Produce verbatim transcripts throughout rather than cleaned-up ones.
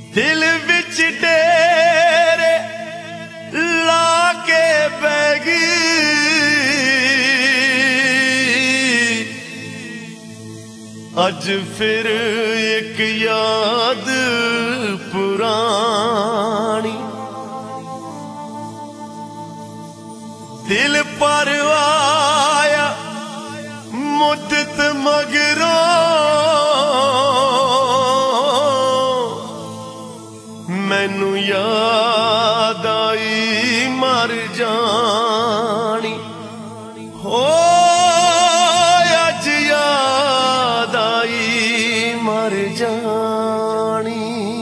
दिल विच डेरे लाके बैगी अज फिर एक याद पुरानी दिल पर आया मुद्दत मगरों मैनू याद आई मर जानी हो अज याद आई मर जानी।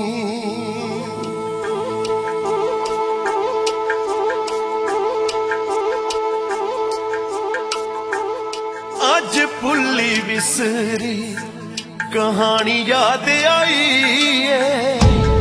अज भुल्ली विसरी कहानी याद आई है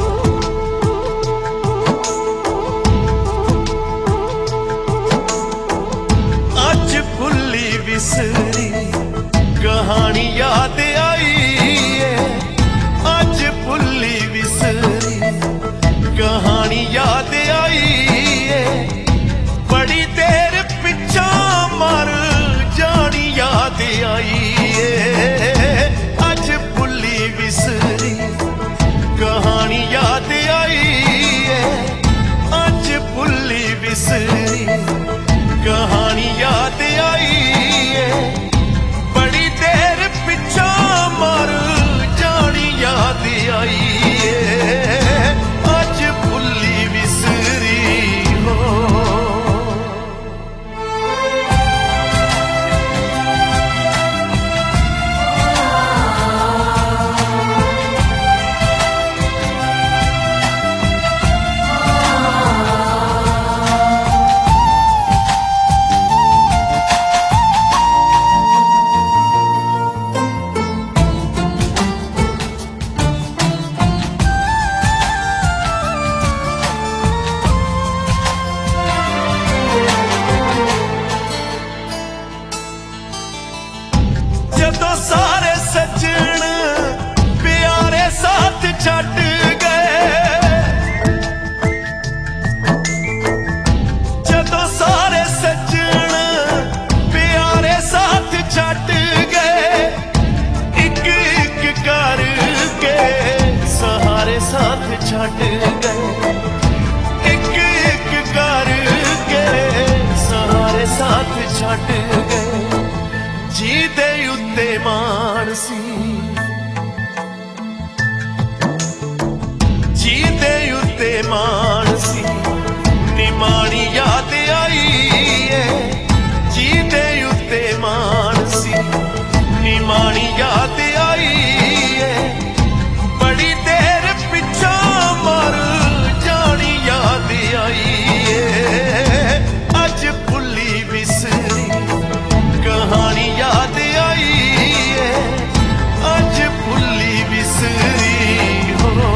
विसरी कहानी याद आई है अज भुल्ली विसरी कहानी याद आई है बड़ी देर पिछा मर जानी याद आई है अज भुल्ली विसरी कहानी याद आई है अज भुल्ली विसरी कहानी याद आई बड़ी देर पिछा मर जानी याद आई है अज भुल्ली विसरी हो। जदों सारे सज्जन प्यारे साथ छड्ड गए जदों सारे सज्जन प्यारे साथ छड्ड गए एक एक करके सहारे साथ छड्ड गए एक एक करके सहारे साथ छड्ड गए जी दे उत्ते मान सी जी दे उत्ते मान सी निमानी याद आई है जी दे उत्ते मान सी निमानी याद आई है बड़ी देर पिछा मर जानी याद आई है अज भुल्ली विसरी कहानी याद आई है अज भुल्ली विसरी हो।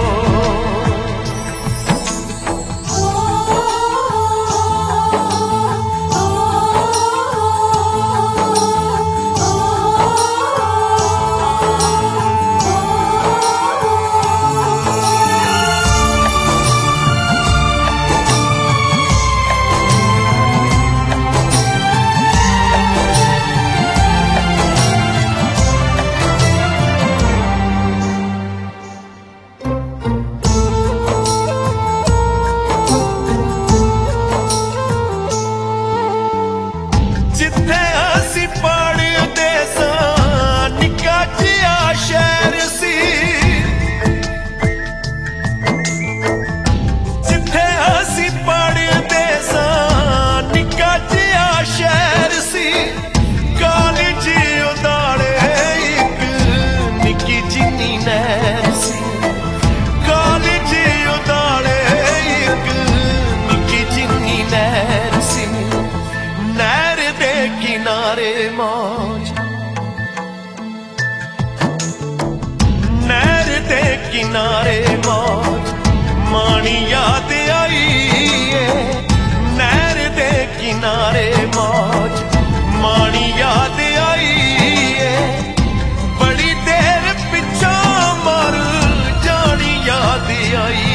जिथे असी पढ़दे सां निक्का जिहा शहर सी जिथे असी पढ़दे सां निक्का जिहा शहर सी कॉलेज उदाड़े एक निक्की जिन्नी नहर सी कॉलेज उदाड़े एक निक्की जिन्नी नहर सी नहर दे किनारे मौज नहर दे किनारे मौज मानी याद आई है नहर दे किनारे मौज मानी याद आई है बड़ी देर पिछा मर जानी याद आई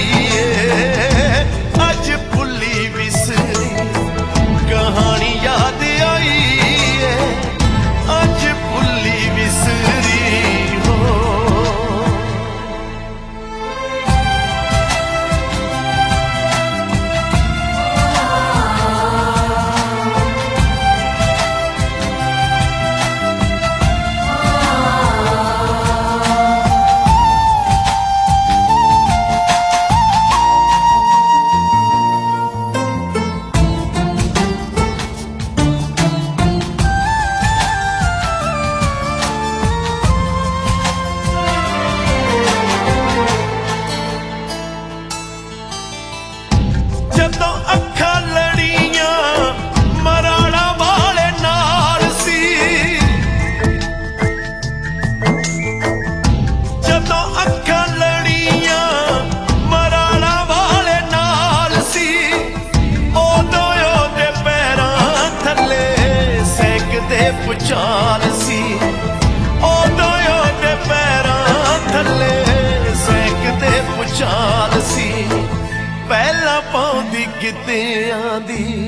ਪੌਦਿਆਂ ਦੀ